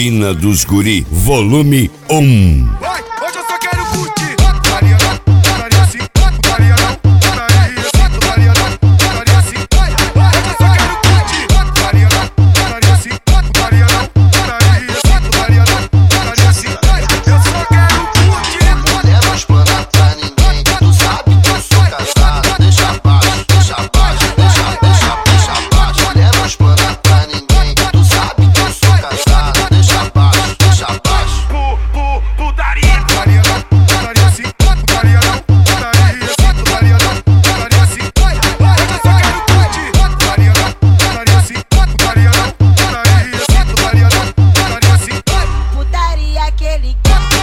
Esquina dos Guri, volume 1. Vai, hoje eu só quero curtir. Putaria não, putaria sim, putaria não, putaria sim, putaria não, putaria sim. Vai, hoje eu só quero curtir. Putaria não, putaria sim, putaria não, putaria sim, putaria não, putaria sim. Vai, eu só quero curtir. Mulher não explana pra ninguém, tu sabe que eu sou casado. Deixa abaixo, deixa abaixo, deixa abaixo. Mulher não explana pra ninguém, tu sabe que eu sou casado. Deixa abaixo, deixa abaixo. Putaria não, putaria sim, putaria não, putaria sim, putaria não, putaria sim. Vai, hoje eu só quero curtir. Putaria não, putaria sim, putaria não, putaria sim, putaria não, putaria sim. Vai, Putaria que ele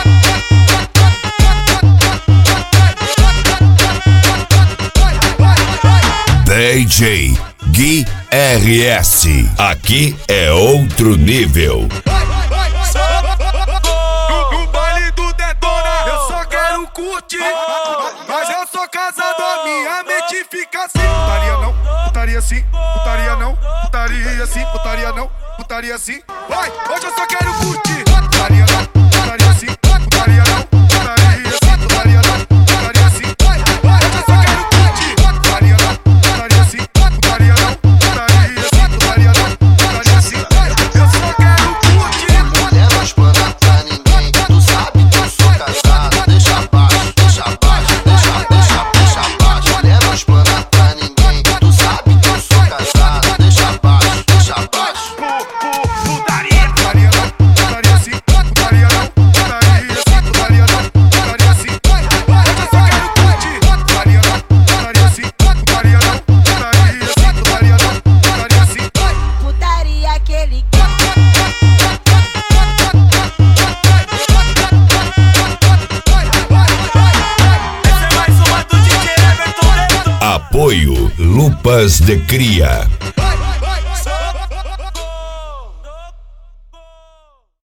DJ Gui RS. Aqui é outro nível. No baile do Detona, eu só quero curtir. Mas eu sou casado, a minha mente fica assim. Putaria não, putaria sim, putaria não, putaria sim, putaria não, putaria sim. Vai, hoje eu só quero curtir. Putaria não, putaria sim, putaria não, putaria sim, putaria não, putaria sim. Vai, hoje eu só quero curtir. Putaria não, putaria sim, putaria não, putaria sim, putaria não, putaria sim. Vai, eu só quero curtir. Mulher não explana pra ninguém, tu sabe que eu sou casado. Deixa abaixo, deixa abaixo, deixa abaixo. Mulher não explana pra ninguém, tu sabe que eu sou casado. Deixa abaixo, deixa abaixo. Putaria não, putaria sim, putaria não, putaria sim, putaria não, putaria sim. Vai, hoje eu só quero curtir. Putaria não, putaria sim, putaria não, putaria sim, putaria não, putaria sim. Vai, putaria que ele Essa é mais uma do DJ Everton Neto. Apoio Lupas de Cria.